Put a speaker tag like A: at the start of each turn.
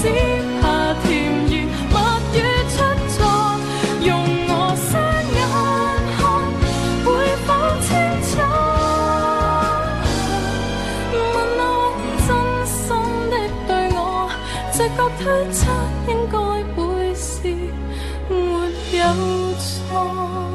A: 下甜言蜜語出錯，用我雙眼看，會否清楚？問我真心的對我，直覺推測應該會是沒有錯。